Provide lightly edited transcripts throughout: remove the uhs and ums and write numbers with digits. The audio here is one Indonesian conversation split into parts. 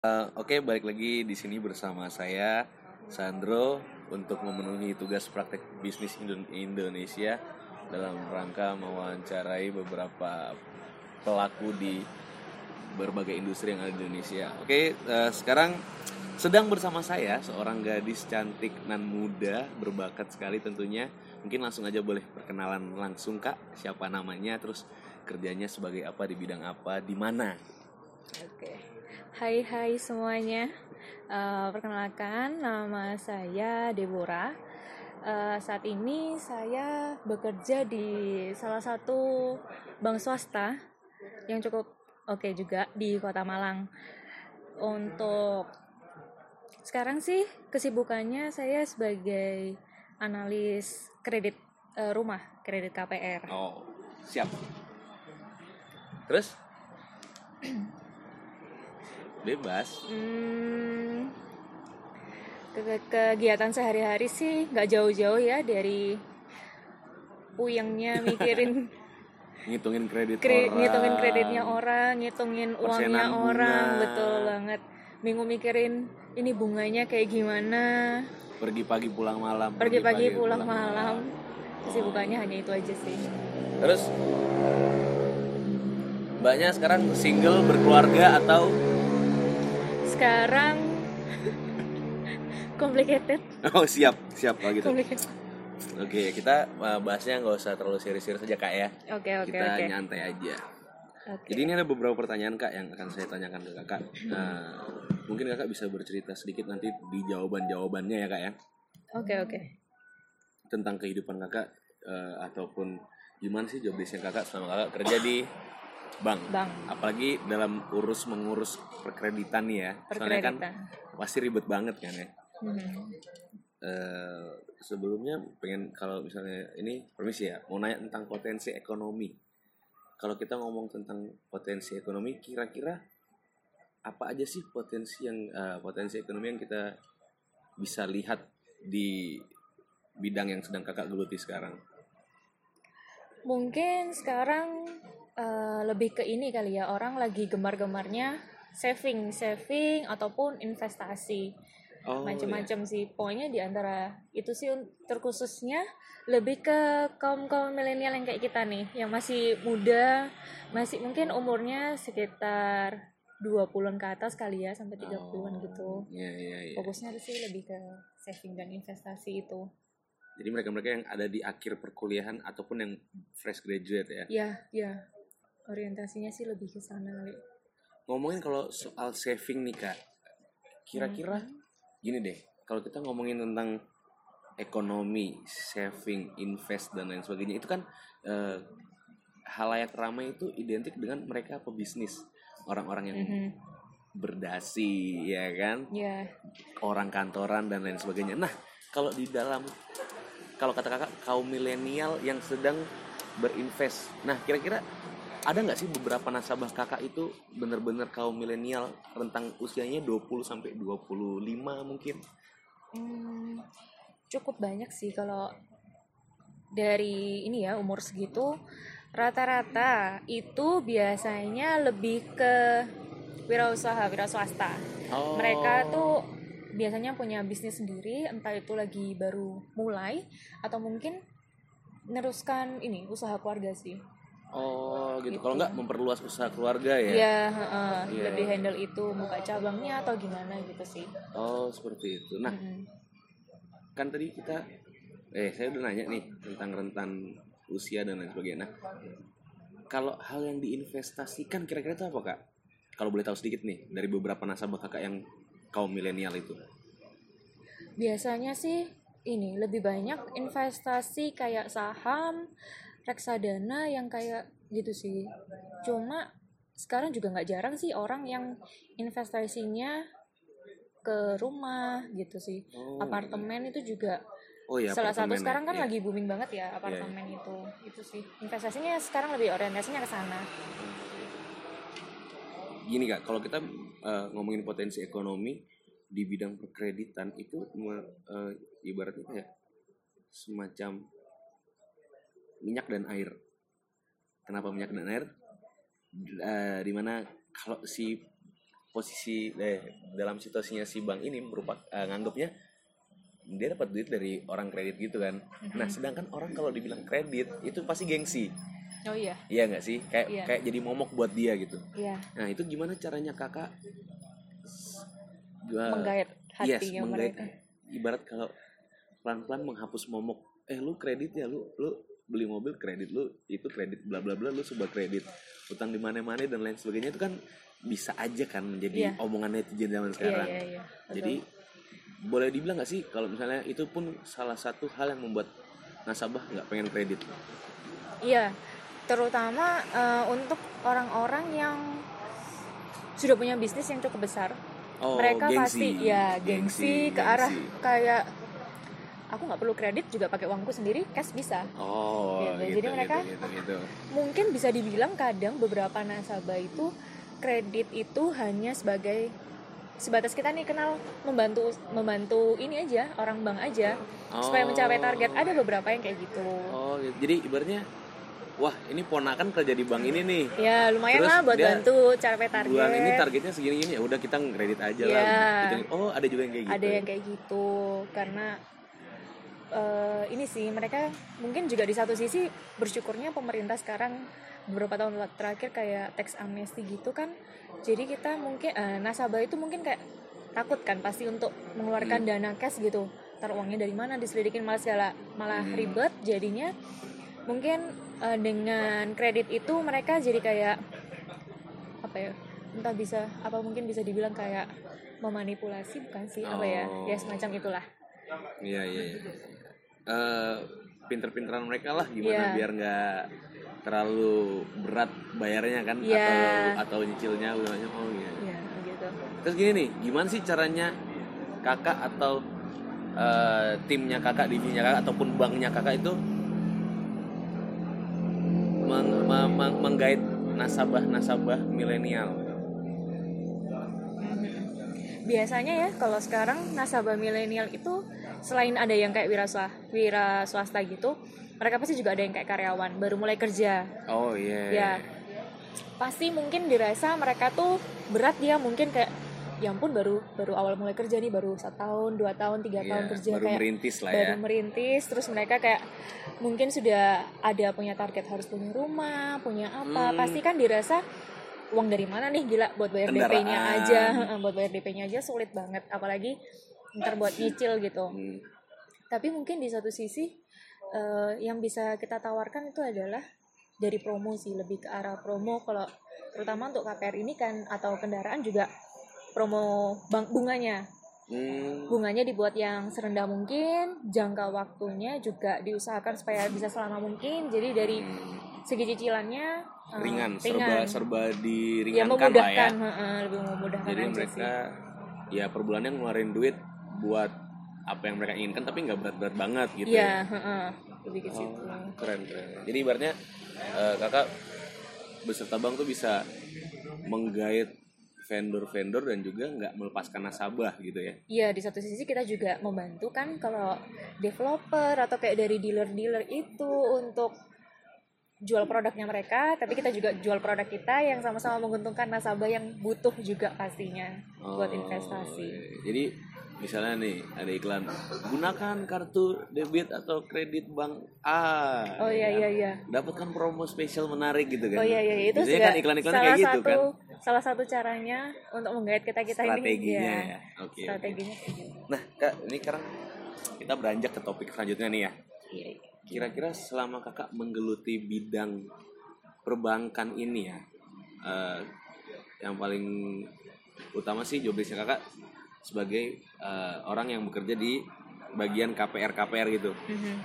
Oke, balik lagi di sini bersama saya Sandro untuk memenuhi tugas praktek bisnis Indonesia dalam rangka mewawancarai beberapa pelaku di berbagai industri yang ada di Indonesia. Oke, sekarang sedang bersama saya seorang gadis cantik nan muda, berbakat sekali tentunya. Mungkin langsung aja boleh perkenalan langsung Kak, siapa namanya, terus kerjanya sebagai apa, di bidang apa, di mana? Oke, hai semuanya. Perkenalkan, nama saya Deborah. Saat ini saya bekerja di salah satu bank swasta yang cukup oke juga di Kota Malang. Untuk sekarang sih kesibukannya saya sebagai analis kredit rumah, kredit KPR. Oh, siap. Terus? Bebas. Kegiatan sehari-hari sih nggak jauh-jauh ya dari puyengnya mikirin Ngitungin kredit orang, ngitungin kreditnya orang, ngitungin uangnya persenan orang, bunga. betul banget. Minggu mikirin ini bunganya kayak gimana, Pergi pagi pulang malam. pergi pagi pulang malam. Kesibukannya hanya itu aja sih. Terus mbaknya sekarang single, berkeluarga, atau? Sekarang complicated. Oh, siap kalau gitu. Complicated. Oke, kita bahasnya nggak usah terlalu serius-serius aja Kak ya. Oke. Kita nyantai aja. Oke. Jadi ini ada beberapa pertanyaan Kak yang akan saya tanyakan ke Kakak. Mungkin Kakak bisa bercerita sedikit nanti di jawabannya ya Kak ya. Oke. Tentang kehidupan Kakak, ataupun gimana sih job desk Kakak selama Kakak kerja di bank. Apalagi dalam mengurus perkreditan nih ya. Soalnya kan pasti ribet banget kan ya. Sebelumnya pengen, kalau misalnya ini permisi ya, mau nanya tentang potensi ekonomi. Kalau kita ngomong tentang potensi ekonomi, kira-kira apa aja sih potensi ekonomi yang kita bisa lihat di bidang yang sedang Kakak geluti sekarang? Mungkin sekarang lebih ke ini kali ya, orang lagi gemar-gemarnya saving ataupun investasi. Macam-macam sih, pokoknya di antara itu sih terkhususnya lebih ke kaum milenial yang kayak kita nih, yang masih muda, masih mungkin umurnya sekitar 20-an ke atas kali ya, sampai 30-an gitu. Iya. Fokusnya sih lebih ke saving dan investasi itu. Jadi mereka-mereka yang ada di akhir perkuliahan ataupun yang fresh graduate ya? Iya. Orientasinya sih lebih ke sana kali. Ngomongin kalau soal saving nih Kak, kira-kira gini deh, kalau kita ngomongin tentang ekonomi, saving, invest dan lain sebagainya, itu kan halayak ramai itu identik dengan mereka pebisnis, orang-orang yang berdasi ya kan, orang kantoran dan lain sebagainya. Nah, kalau kata Kakak kaum milenial yang sedang berinvest, nah kira-kira ada nggak sih beberapa nasabah Kakak itu benar-benar kaum milenial, rentang usianya 20 sampai 25 mungkin? Cukup banyak sih kalau dari ini ya, umur segitu rata-rata itu biasanya lebih ke wira swasta. Mereka tuh biasanya punya bisnis sendiri, entah itu lagi baru mulai atau mungkin meneruskan ini usaha keluarga sih. Oh gitu. Kalau nggak memperluas usaha keluarga ya? Iya, lebih handle itu, buka cabangnya atau gimana gitu sih. Oh seperti itu. Nah, kan tadi saya udah nanya nih tentang rentan usia dan lain sebagainya. Nah, kalau hal yang diinvestasikan kira-kira itu apa Kak? Kalau boleh tahu sedikit nih dari beberapa nasabah Kakak yang kaum milenial itu. Biasanya sih ini lebih banyak investasi kayak saham, reksadana yang kayak gitu sih. Cuma sekarang juga nggak jarang sih orang yang investasinya ke rumah gitu sih. Apartemen itu juga salah satu sekarang kan lagi booming banget ya apartemen itu sih. Investasinya sekarang lebih orientasinya ke sana. Gini Kak, kalau kita ngomongin potensi ekonomi di bidang perkreditan itu ibaratnya kayak semacam minyak dan air. Kenapa minyak dan air? Dimana kalau si posisi dalam situasinya si bank ini merupakan nganggapnya dia dapat duit dari orang kredit gitu kan. Nah sedangkan orang kalau dibilang kredit itu pasti gengsi. Oh iya. Iya nggak sih, kayak Iya. kayak jadi momok buat dia gitu. Iya. Nah itu gimana caranya kakak Menggait hatinya menggait, mereka. ibarat kalau pelan-pelan menghapus momok, lu kredit ya, lu beli mobil kredit, lu itu kredit bla bla bla, lu sebuah kredit, utang di mana-mana dan lain sebagainya, itu kan bisa aja kan menjadi omongan netizen zaman sekarang. Iya. Jadi boleh dibilang nggak sih kalau misalnya itu pun salah satu hal yang membuat nasabah nggak pengen kredit? Iya, terutama untuk orang-orang yang sudah punya bisnis yang cukup besar. Mereka gengsi. pasti gengsi ke arah kayak aku nggak perlu kredit juga pakai uangku sendiri, cash bisa. Gitu. Jadi mereka gitu. mungkin bisa dibilang kadang beberapa nasabah itu kredit itu hanya sebatas kita nih kenal membantu ini aja, orang bank aja supaya mencapai target. Ada beberapa yang kayak gitu. Gitu. Jadi ibaratnya wah ini ponakan kerja di bank ini nih. Ya lumayan terus lah buat bantu capai target. Bulan ini targetnya segini-gini, ya udah kita kredit aja lah. Gitu. Ada juga yang kayak gitu. Ada yang kayak gitu karena ini sih mereka mungkin juga di satu sisi bersyukurnya pemerintah sekarang beberapa tahun terakhir kayak tax amnesty gitu kan. Jadi kita mungkin nasabah itu mungkin kayak takut kan pasti untuk mengeluarkan dana cash gitu. Taruh uangnya dari mana, diselidikin malah ribet. Jadinya mungkin dengan kredit itu mereka jadi kayak apa ya? Mungkin bisa dibilang kayak memanipulasi, bukan sih? Ya semacam itulah. Iya. Pinter-pinteran mereka lah gimana biar nggak terlalu berat bayarnya kan, atau nyicilnya bilangnya gitu. Terus gini nih, gimana sih caranya kakak atau timnya kakak, divisinya kakak ataupun banknya kakak itu menggait nasabah milenial? Biasanya ya kalau sekarang nasabah milenial itu selain ada yang kayak wira swasta gitu, mereka pasti juga ada yang kayak karyawan baru mulai kerja. Ya pasti mungkin dirasa mereka tuh berat, dia mungkin kayak ya ampun baru awal mulai kerja nih, baru 1 tahun 2 tahun 3 tahun kerja, baru kayak merintis lah baru merintis. Terus mereka kayak mungkin sudah ada punya target harus punya rumah, punya apa, pasti kan dirasa uang dari mana nih, gila buat bayar DP-nya aja sulit banget, apalagi ntar buat nyicil gitu. Tapi mungkin di satu sisi yang bisa kita tawarkan itu adalah dari promo sih, lebih ke arah promo. Kalau terutama untuk KPR ini kan atau kendaraan juga promo bunganya dibuat yang serendah mungkin, jangka waktunya juga diusahakan supaya bisa selama mungkin. Jadi dari segi cicilannya ringan. serba diringankan ya, memudahkan, lah ya. Lebih memudahkan. Jadi aja mereka sih. Ya per bulannya ngeluarin duit buat apa yang mereka inginkan, tapi nggak berat-berat banget gitu. Iya, lebih ke situ. Keren. Jadi ibaratnya kakak beserta bank tuh bisa menggait vendor-vendor dan juga nggak melepaskan nasabah gitu ya. Iya, di satu sisi kita juga membantu kan kalau developer atau kayak dari dealer-dealer itu untuk jual produknya mereka, tapi kita juga jual produk kita yang sama-sama menguntungkan nasabah yang butuh juga pastinya buat investasi. Jadi misalnya nih ada iklan, gunakan kartu debit atau kredit bank A. Iya. Dapatkan promo spesial menarik gitu kan. Itu biasanya kan iklan-iklannya kayak gitu kan. Salah satu caranya untuk menggait kita strateginya ini. Ya. Oke. Strateginya. Nah, Kak, ini sekarang kita beranjak ke topik selanjutnya nih ya. Iya. Kira-kira selama kakak menggeluti bidang perbankan ini ya, yang paling utama sih job desk kakak sebagai orang yang bekerja di bagian KPR gitu.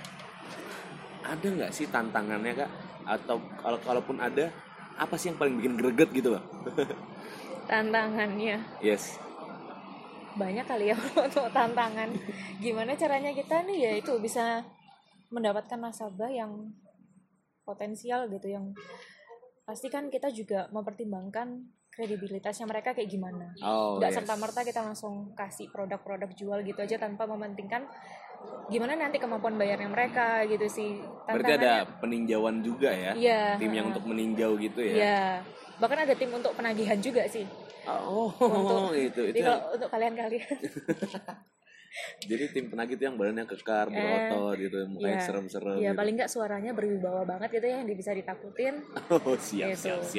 Ada nggak sih tantangannya kak? Atau kalaupun ada, apa sih yang paling bikin greget gitu loh? Tantangannya? Yes. Banyak kali ya untuk tantangan. Gimana caranya kita nih ya itu bisa mendapatkan nasabah yang potensial gitu, yang pasti kan kita juga mempertimbangkan kredibilitasnya mereka kayak gimana. Nggak serta-merta kita langsung kasih produk-produk jual gitu aja tanpa mementingkan gimana nanti kemampuan bayarnya mereka gitu sih. Berarti ada peninjauan juga ya? Iya. Tim yang untuk meninjau gitu ya? Iya. Bahkan ada tim untuk penagihan juga sih. Oh, itu Jadi kalau untuk kalian-kalian jadi tim penagih itu yang badannya kekar, berotot gitu, mukanya serem-serem ya gitu. paling nggak suaranya berwibawa banget gitu ya, yang bisa ditakutin. Oh, siap.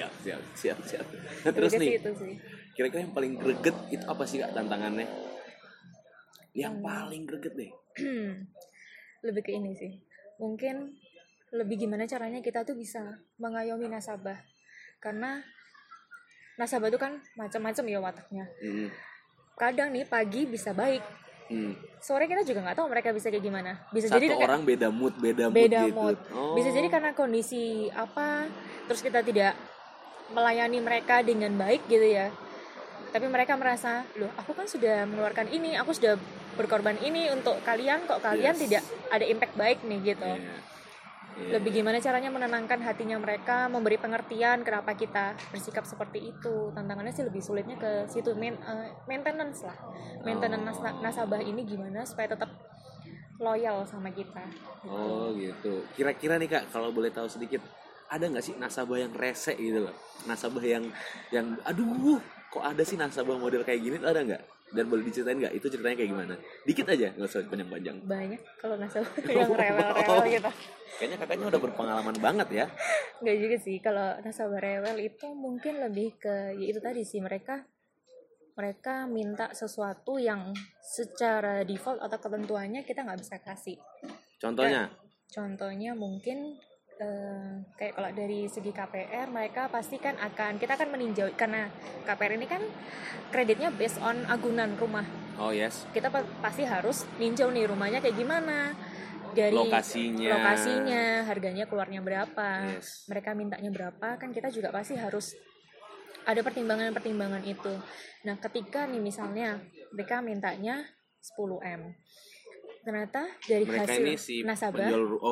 Terus nih, itu sih. kira-kira yang paling greget itu apa sih Kak tantangannya? Yang paling greget deh. Lebih ke ini sih. Mungkin lebih gimana caranya kita tuh bisa mengayomi nasabah. Karena nasabah tuh kan macam-macam ya wataknya. Kadang nih pagi bisa baik. Sore kita juga nggak tahu mereka bisa kayak gimana. Bisa Satu jadi orang beda mood gitu. Oh. Bisa jadi karena kondisi apa, terus kita tidak melayani mereka dengan baik gitu ya. Tapi mereka merasa, loh aku kan sudah mengeluarkan ini, aku sudah berkorban ini untuk kalian, kok kalian tidak ada impact baik nih gitu. Lebih gimana caranya menenangkan hatinya mereka, memberi pengertian kenapa kita bersikap seperti itu. Tantangannya sih lebih sulitnya ke situ, maintenance lah. Maintenance nasabah ini gimana supaya tetap loyal sama kita. Oh gitu. Kira-kira nih Kak, kalau boleh tahu sedikit, ada nggak sih nasabah yang rese gitu loh? Nasabah yang aduh, kok ada sih nasabah model kayak gini, ada nggak? Dan boleh diceritain nggak? Itu ceritanya kayak gimana? Dikit aja, nggak usah panjang-panjang. Banyak kalau nasabah yang rewel-rewel gitu. Kayaknya kakaknya udah berpengalaman banget ya. Nggak juga sih, kalau nasabah rewel itu mungkin lebih ke ya itu tadi sih, mereka minta sesuatu yang secara default atau ketentuannya kita nggak bisa kasih. Contohnya mungkin kayak kalau dari segi KPR, mereka pasti kan kita akan meninjau, karena KPR ini kan kreditnya based on agunan rumah. Oh yes. Kita pasti harus ninjau nih rumahnya kayak gimana, dari lokasinya, harganya keluarnya berapa, mereka mintanya berapa, kan kita juga pasti harus ada pertimbangan itu. Nah ketika nih misalnya mereka mintanya 10M, ternyata dari mereka hasil ini si nasabah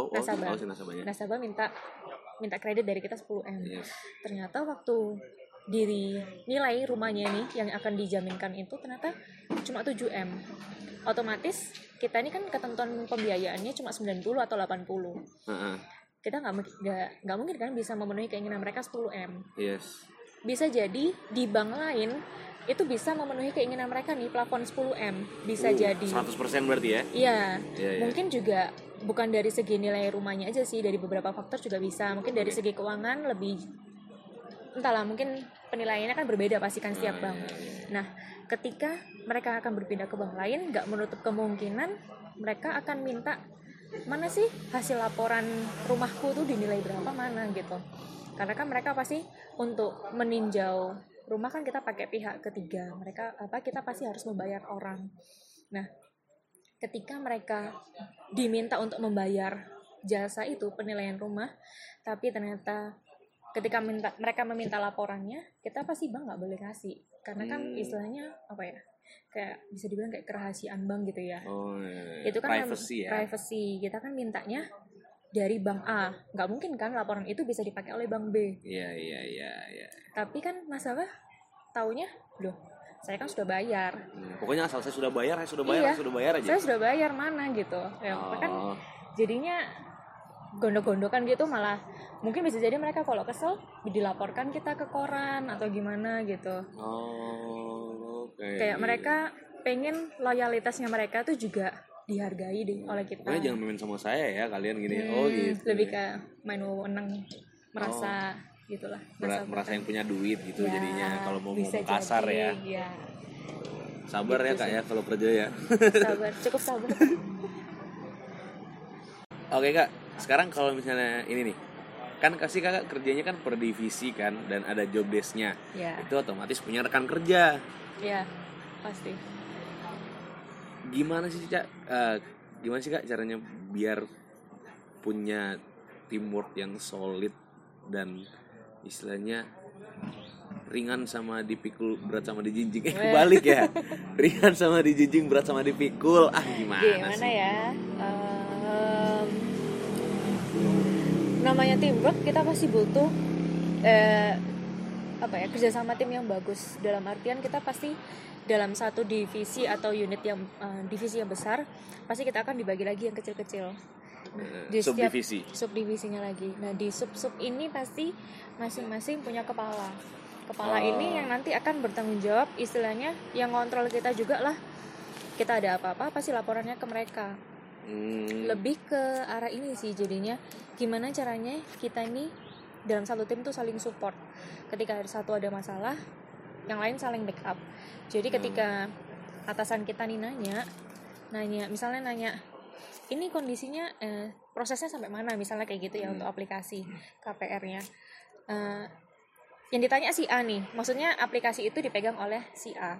minta kredit dari kita 10M. Ternyata waktu nilai rumahnya nih yang akan dijaminkan itu ternyata cuma 7M. Otomatis kita ini kan ketentuan pembiayaannya cuma 90 atau 80. Kita nggak mungkin kan bisa memenuhi keinginan mereka 10M. Bisa jadi di bank lain itu bisa memenuhi keinginan mereka nih, plafon 10M bisa jadi 100% berarti ya? Iya. Mungkin juga bukan dari segi nilai rumahnya aja sih, dari beberapa faktor juga bisa. Mungkin dari segi keuangan lebih, entahlah, mungkin penilaiannya kan berbeda pasti kan setiap bank. Nah ketika mereka akan berpindah ke bank lain, nggak menutup kemungkinan mereka akan minta mana sih hasil laporan rumahku tuh dinilai berapa, mana gitu. Karena kan mereka pasti untuk meninjau rumah kan kita pakai pihak ketiga, kita pasti harus membayar orang. Nah ketika mereka diminta untuk membayar jasa itu, penilaian rumah, tapi ternyata ketika mereka meminta laporannya, kita pasti bank nggak boleh kasih, karena kan istilahnya apa ya, kayak bisa dibilang kayak kerahasiaan bank gitu ya. Itu kan privacy. Kita kan mintanya dari bank A, nggak mungkin kan laporan itu bisa dipakai oleh bank B. Iya. Tapi kan nasabah taunya, loh saya kan sudah bayar. Pokoknya asal saya sudah bayar, saya sudah bayar aja. Saya sudah bayar mana gitu. Ya, kan jadinya gondok-gondokan gitu, malah mungkin bisa jadi mereka kalau kesel dilaporkan kita ke koran atau gimana gitu. Kayak mereka pengen loyalitasnya mereka tuh juga dihargai deh oleh kita. Pokoknya jangan main sama saya ya kalian gini. Gitu. Lebih ke main wewenang, merasa gitulah. Merasa yang punya duit gitu ya, jadinya kalau mau kasar ya. Sabar gitu ya Kak ya kalau kerja ya. Cukup sabar. Oke Kak, sekarang kalau misalnya ini nih, kan kasih Kakak kerjanya kan per divisi kan, dan ada job desk-nya. Itu otomatis punya rekan kerja. Iya, pasti. Gimana sih Kak caranya biar punya teamwork yang solid dan istilahnya ringan sama dipikul, berat sama dijinjing. Kebalik ya. Ringan sama dijinjing, berat sama dipikul. Gimana sih? Ya? Namanya teamwork, kita pasti butuh kerjasama tim yang bagus. Dalam artian kita pasti dalam satu divisi atau unit yang divisi yang besar, pasti kita akan dibagi lagi yang kecil-kecil. Di setiap Subdivisi. subdivisinya lagi. Nah, di sub-sub ini pasti masing-masing punya kepala. Kepala ini yang nanti akan bertanggung jawab, istilahnya yang ngontrol kita juga lah. Kita ada apa-apa pasti laporannya ke mereka. Lebih ke arah ini sih jadinya, gimana caranya kita ini dalam satu tim tuh saling support. Ketika satu ada masalah, yang lain saling backup. Jadi ketika atasan kita nih nanya, misalnya nanya, ini kondisinya prosesnya sampai mana, misalnya kayak gitu ya, untuk aplikasi KPR-nya. Yang ditanya si A nih, maksudnya aplikasi itu dipegang oleh si A.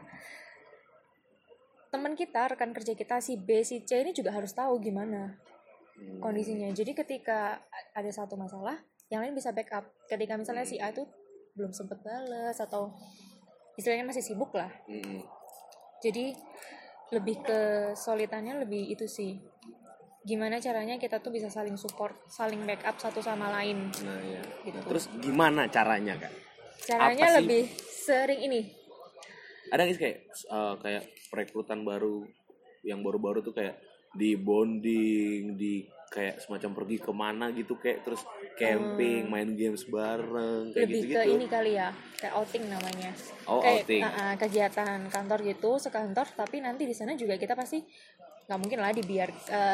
Teman kita, rekan kerja kita, si B, si C ini juga harus tahu gimana kondisinya. Jadi ketika ada satu masalah, yang lain bisa backup. Ketika misalnya si A tuh belum sempet balas atau istilahnya masih sibuk lah. Jadi lebih ke solidannya lebih itu sih. Gimana caranya kita tuh bisa saling support, saling backup satu sama lain. Nah, ya. Gitu. Terus gimana caranya, Kak? Caranya lebih sering ini. Ada nggak sih kayak perekrutan baru yang baru-baru tuh kayak di bonding, di kayak semacam pergi kemana gitu, kayak terus camping, main games bareng, kayak lebih gitu-gitu. Ke ini kali ya, kayak outing namanya. Kayak outing. Kegiatan kantor gitu, sekantor, tapi nanti di sana juga kita pasti nggak mungkin lah dibiar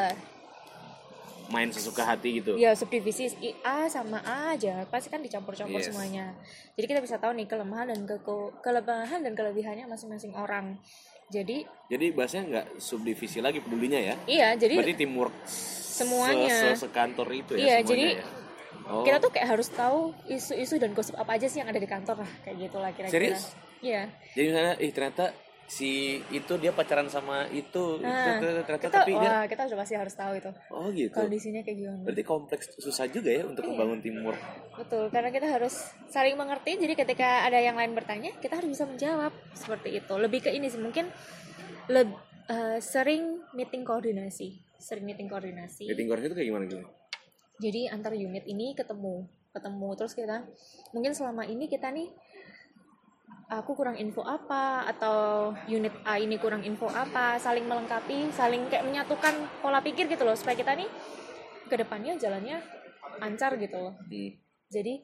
main sesuka hati gitu. Ya subdivisi A sama A aja pasti kan dicampur-campur semuanya. Jadi kita bisa tahu nih kelemahan dan kelebihannya masing-masing orang. Jadi bahasanya nggak subdivisi lagi pedulinya ya? Iya, jadi berarti teamwork semuanya sekantor itu ya. Iya, semuanya jadi ya? Kita tuh kayak harus tahu isu-isu dan gosip apa aja sih yang ada di kantor lah, kayak gitulah kira-kira. Serius? Iya. Jadi misalnya ternyata si itu dia pacaran sama itu, ternyata tapi kita udah pasti harus tahu itu. Oh gitu. Kondisinya kayak gimana. Berarti kompleks, susah juga ya untuk membangun teamwork. Betul, karena kita harus saling mengerti. Jadi ketika ada yang lain bertanya, kita harus bisa menjawab seperti itu. Lebih ke ini sih, mungkin sering meeting koordinasi. Meeting koordinasi itu kayak gimana gitu? Jadi antar unit ini ketemu terus kita mungkin selama ini kita nih, aku kurang info apa atau unit A ini kurang info apa, saling melengkapi, saling kayak menyatukan pola pikir gitu loh, supaya kita nih ke depannya jalannya lancar gitu loh. Jadi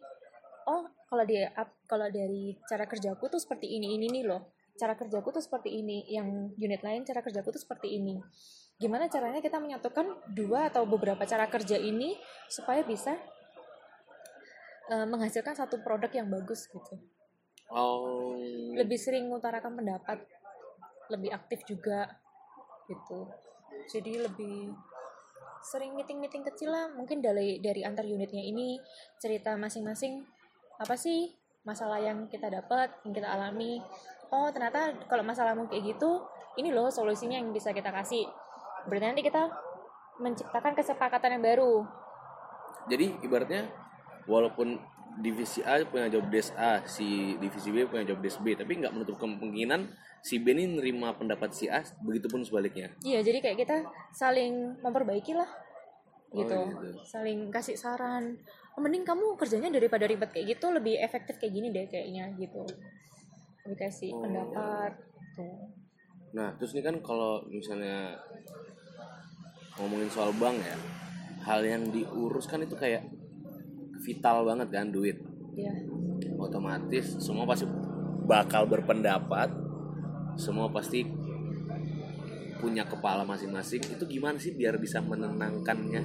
kalau dari cara kerjaku tuh seperti ini nih loh, cara kerjaku tuh seperti ini, yang unit lain cara kerjaku tuh seperti ini. Gimana caranya kita menyatukan dua atau beberapa cara kerja ini supaya bisa menghasilkan satu produk yang bagus gitu. Lebih sering mengutarakan pendapat, lebih aktif juga gitu. Jadi lebih sering meeting kecil lah, mungkin dari antar unitnya ini cerita masing-masing apa sih masalah yang kita dapat, yang kita alami. Oh ternyata kalau masalahmu kayak gitu, ini loh solusinya yang bisa kita kasih. Berarti nanti kita menciptakan kesepakatan yang baru. Jadi ibaratnya walaupun divisi A punya job desk A, si divisi B punya job desk B, tapi nggak menutup kemungkinan si B ini nerima pendapat si A, begitupun sebaliknya. Iya, jadi kayak kita saling memperbaiki lah gitu. Saling kasih saran, mending kamu kerjanya daripada ribet kayak gitu, lebih efektif kayak gini deh kayaknya gitu. Lebih kasih pendapat tuh. Nah terus ini kan kalau misalnya ngomongin soal bank ya, hal yang diurus kan itu kayak vital banget kan, duit. Iya. Otomatis semua pasti bakal berpendapat, semua pasti punya kepala masing-masing. Itu gimana sih biar bisa menenangkannya?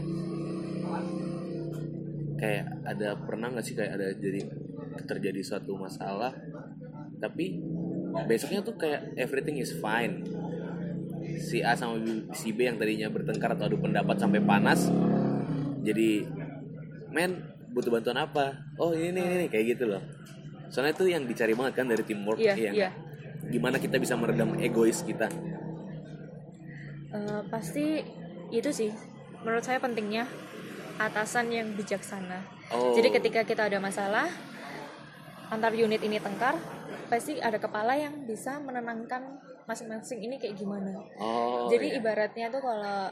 Kayak pernah nggak sih kayak terjadi suatu masalah, tapi besoknya tuh kayak everything is fine. Si A sama si B yang tadinya bertengkar atau adu pendapat sampai panas, jadi butuh bantuan apa? Oh ini kayak gitu loh. Soalnya itu yang dicari banget kan dari teamwork. Iya. Gimana kita bisa meredam egois kita? Pasti itu sih menurut saya pentingnya atasan yang bijaksana. Jadi ketika kita ada masalah antar unit ini tengkar, pasti ada kepala yang bisa menenangkan masing-masing ini kayak gimana. Jadi ibaratnya tuh kalau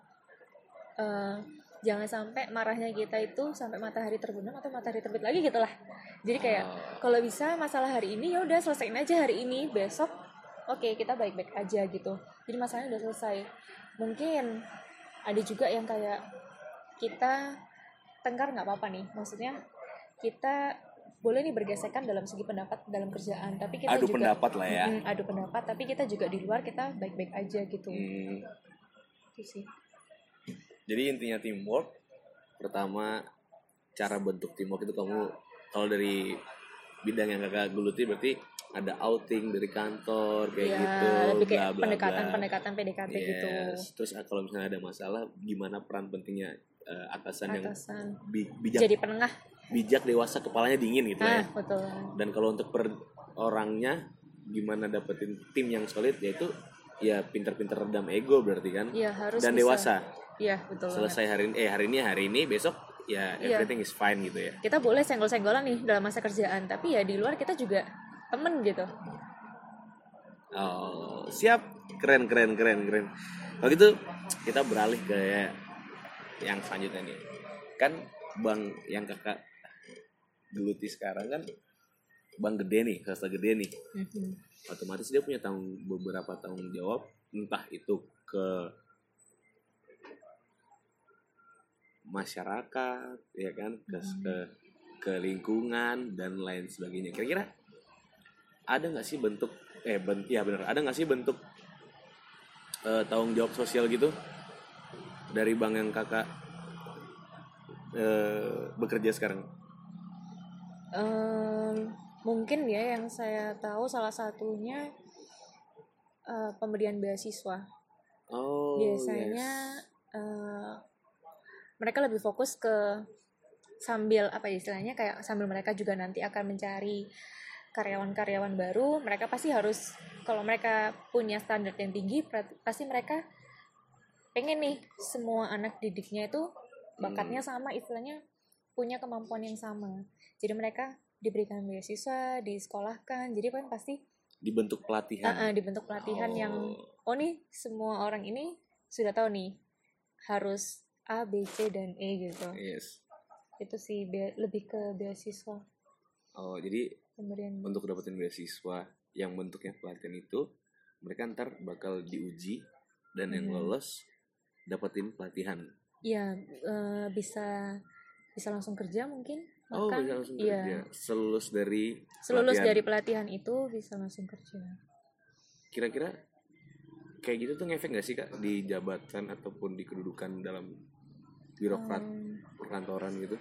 jangan sampai marahnya kita itu sampai matahari terbenam atau matahari terbit lagi gitulah. Jadi kayak kalau bisa masalah hari ini ya udah selesaiin aja hari ini, besok kita baik-baik aja gitu. Jadi masalahnya udah selesai. Mungkin ada juga yang kayak kita tengkar nggak apa-apa nih, maksudnya kita boleh nih bergesekan dalam segi pendapat dalam kerjaan, tapi kita Adu juga pendapat lah ya. adu pendapat, tapi kita juga di luar kita baik-baik aja gitu. Itu sih. Jadi intinya teamwork. Pertama, cara bentuk teamwork itu kamu kalau dari bidang yang kakak geluti berarti ada outing dari kantor kayak Ya, gitu, lebih kayak bla bla bla. pendekatan PDKT gitu. Yes. Terus kalau misalnya ada masalah, gimana peran pentingnya atasan yang Atasan bijak, jadi penengah. bijak, dewasa, kepalanya dingin gitu ya. Betul. Dan kalau untuk per orangnya, gimana dapetin tim yang solid, yaitu ya pinter-pinter redam ego berarti kan. Iya, harus dan bisa. dewasa. Iya, betul. Selesai hari ini, besok ya Iya. everything is fine gitu ya. Kita boleh senggol-senggolan nih dalam masa kerjaan, tapi ya di luar kita juga temen gitu. Oh, siap. Keren. Kalau gitu kita beralih ke yang selanjutnya nih. Kan bank yang kakak geluti sekarang kan bank gede nih, swasta gede nih. Otomatis dia punya beberapa tanggung jawab, entah itu ke masyarakat, ya kan, ke lingkungan dan lain sebagainya. Kira-kira ada nggak sih bentuk ada nggak sih bentuk tanggung jawab sosial gitu dari bank yang kakak bekerja sekarang? Mungkin ya yang saya tahu salah satunya pemberian beasiswa. Oh, biasanya mereka lebih fokus ke sambil apa ya istilahnya, kayak sambil mereka juga nanti akan mencari karyawan-karyawan baru, mereka pasti harus, kalau mereka punya standar yang tinggi, pasti mereka pengen nih semua anak didiknya itu bakatnya sama, istilahnya punya kemampuan yang sama. Jadi mereka diberikan beasiswa, disekolahkan, jadi kan pasti dibentuk pelatihan. Dibentuk pelatihan yang nih semua orang ini sudah tahu nih harus A, B, C, dan E gitu. Yes. Itu sih lebih ke beasiswa. Oh, jadi pemberian untuk dapetin beasiswa yang bentuknya pelatihan itu, mereka ntar bakal diuji dan yang lolos dapetin pelatihan. Iya, bisa langsung kerja mungkin. Bisa langsung kerja. Selulus dari pelatihan itu bisa langsung kerja. Kira-kira kayak gitu tuh ngefek nggak sih Kak di jabatan ataupun di kedudukan dalam birokrat perkantoran gitu?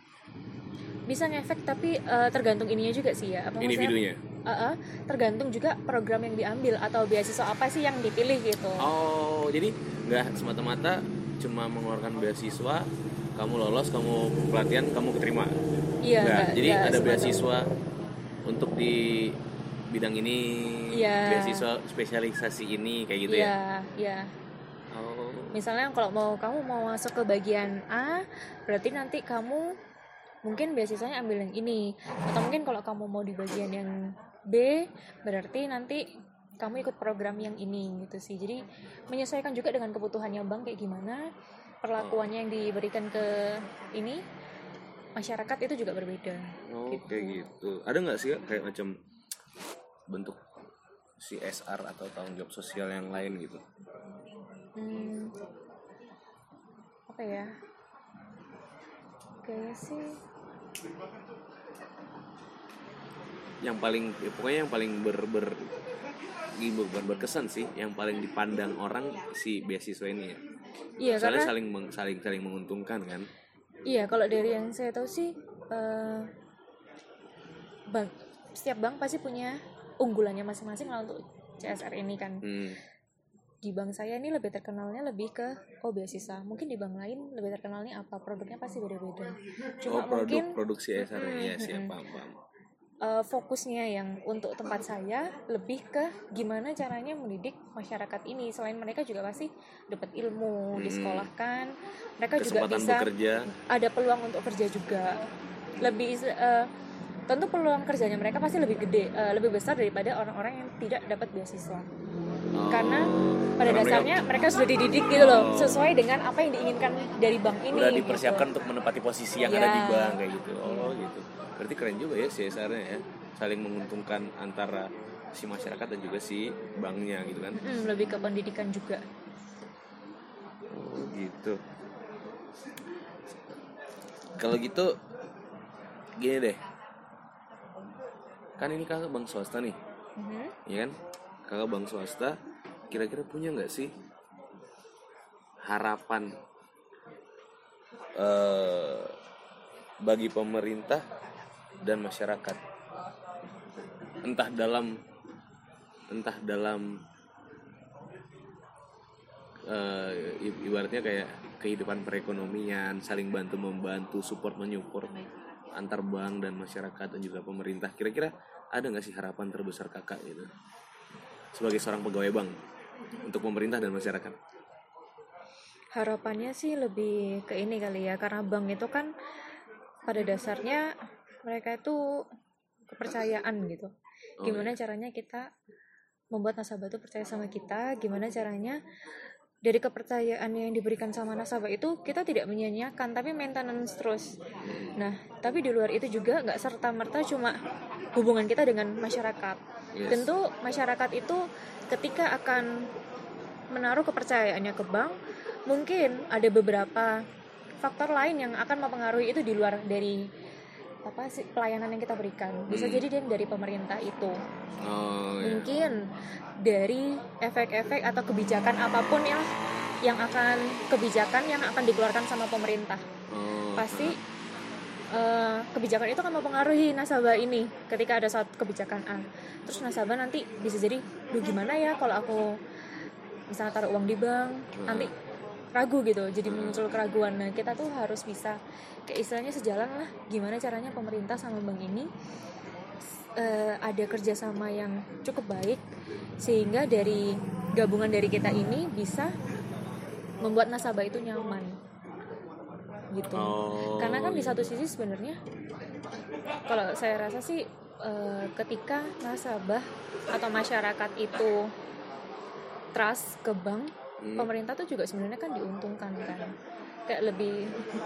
Bisa ngefek, tapi tergantung ininya juga sih ya. Individunya? Tergantung juga program yang diambil atau beasiswa apa sih yang dipilih gitu. Oh, jadi nggak semata-mata cuma mengeluarkan beasiswa, kamu lolos, kamu pelatihan, kamu keterima. Iya. Jadi ada beasiswa untuk di bidang ini, beasiswa spesialisasi ini kayak gitu ya? Iya. Misalnya kalau kamu mau masuk ke bagian A, berarti nanti kamu mungkin beasiswanya ambil yang ini. Atau mungkin kalau kamu mau di bagian yang B, berarti nanti kamu ikut program yang ini gitu sih. Jadi menyesuaikan juga dengan kebutuhannya bank kayak gimana, perlakuannya yang diberikan ke ini masyarakat itu juga berbeda. Gitu. Kayak gitu. Ada nggak sih kayak macam bentuk CSR atau tanggung jawab sosial yang lain gitu? Apa ya? Kayaknya sih yang paling pokoknya yang paling bukan berkesan sih, yang paling dipandang orang si beasiswa ini ya. Iya, soalnya karena saling menguntungkan kan. Iya, kalau dari yang saya tahu sih setiap bank pasti punya unggulannya masing-masing lah untuk CSR ini kan. Di bank saya ini lebih terkenalnya lebih ke beasiswa. Mungkin di bank lain lebih terkenalnya apa, produknya pasti beda-beda. Cuma mungkin produk CSR ya, paham. fokusnya yang untuk tempat saya lebih ke gimana caranya mendidik masyarakat ini. Selain mereka juga pasti dapat ilmu, disekolahkan, mereka juga bisa bekerja. Ada peluang untuk kerja juga. Lebih tentu peluang kerjanya mereka pasti lebih gede, lebih besar daripada orang-orang yang tidak dapat beasiswa. Karena pada dasarnya mereka sudah dididik gitu loh, sesuai dengan apa yang diinginkan dari bank ini. Udah dipersiapkan untuk menempati posisi yang ada di bank kayak gitu. Gitu. Berarti keren juga ya CSR-nya ya, saling menguntungkan antara si masyarakat dan juga si banknya gitu kan. Lebih ke pendidikan juga. Gitu. Kalau gitu gini deh, kan ini kakak bank swasta nih, ya kan? Kakak bank swasta, kira-kira punya nggak sih harapan bagi pemerintah dan masyarakat, entah dalam ibaratnya kayak kehidupan perekonomian, saling bantu membantu, support menyupport antar bank dan masyarakat dan juga pemerintah. Kira-kira ada nggak sih harapan terbesar kakak gitu sebagai seorang pegawai bank untuk pemerintah dan masyarakat? Harapannya sih lebih ke ini kali ya, karena bank itu kan pada dasarnya mereka itu kepercayaan gitu. Gimana caranya kita membuat nasabah itu percaya sama kita, gimana caranya dari kepercayaan yang diberikan sama nasabah itu kita tidak menyia-nyiakan, tapi maintenance terus. Nah, tapi di luar itu juga nggak serta-merta cuma hubungan kita dengan masyarakat. Tentu masyarakat itu ketika akan menaruh kepercayaannya ke bank, mungkin ada beberapa faktor lain yang akan mempengaruhi itu di luar dari pelayanan yang kita berikan. Bisa jadi dia dari pemerintah itu. Mungkin dari efek-efek atau kebijakan apapun yang akan dikeluarkan sama pemerintah. Pasti kebijakan itu akan mempengaruhi nasabah ini ketika ada suatu kebijakan A. Terus nasabah nanti bisa jadi, gimana ya kalau aku misalnya taruh uang di bank, nanti ragu gitu, jadi muncul keraguan. Nah, kita tuh harus bisa kayak istilahnya sejalan lah, gimana caranya pemerintah sama bank ini ada kerjasama yang cukup baik sehingga dari gabungan dari kita ini bisa membuat nasabah itu nyaman gitu. Karena kan di satu sisi sebenarnya kalau saya rasa sih ketika nasabah atau masyarakat itu trust ke bank, pemerintah tuh juga sebenarnya kan diuntungkan kan. Kayak lebih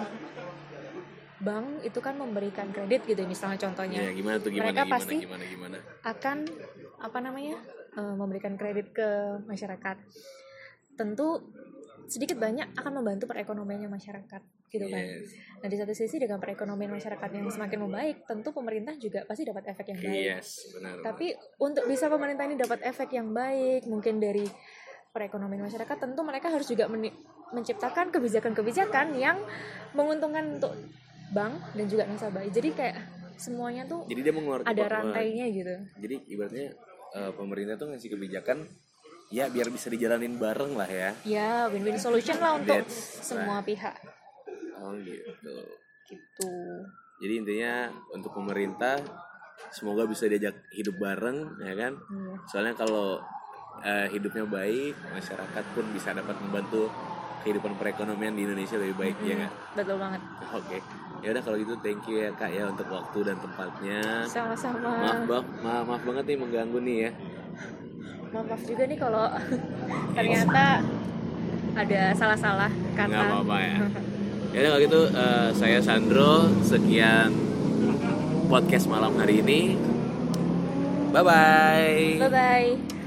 bank itu kan memberikan kredit gitu misalnya contohnya. Gimana mereka pasti akan memberikan kredit ke masyarakat. Tentu sedikit banyak akan membantu perekonomiannya masyarakat gitu kan. Nah, di satu sisi dengan perekonomian masyarakat yang semakin membaik, tentu pemerintah juga pasti dapat efek yang baik. Benar. Tapi untuk bisa pemerintah ini dapat efek yang baik, mungkin dari perekonomian masyarakat, tentu mereka harus juga menciptakan kebijakan-kebijakan yang menguntungkan untuk bank dan juga nasabah. Jadi kayak semuanya tuh jadi dia ada rantainya gitu. Jadi ibaratnya pemerintah tuh ngasih kebijakan ya biar bisa dijalanin bareng lah ya. Ya, win-win solution lah untuk semua pihak. Gitu. Jadi intinya untuk pemerintah semoga bisa diajak hidup bareng ya kan. Soalnya kalau hidupnya baik, masyarakat pun bisa dapat membantu kehidupan perekonomian di Indonesia lebih baik, ya nggak? Betul banget. Oke. Ya udah kalau gitu thank you ya Kak ya untuk waktu dan tempatnya. Sama-sama. Maaf banget nih mengganggu nih ya. Maaf juga nih kalau ternyata ada salah-salah kata. Nggak apa-apa ya. Ya udah kalau gitu saya Sandro, sekian podcast malam hari ini. Bye bye.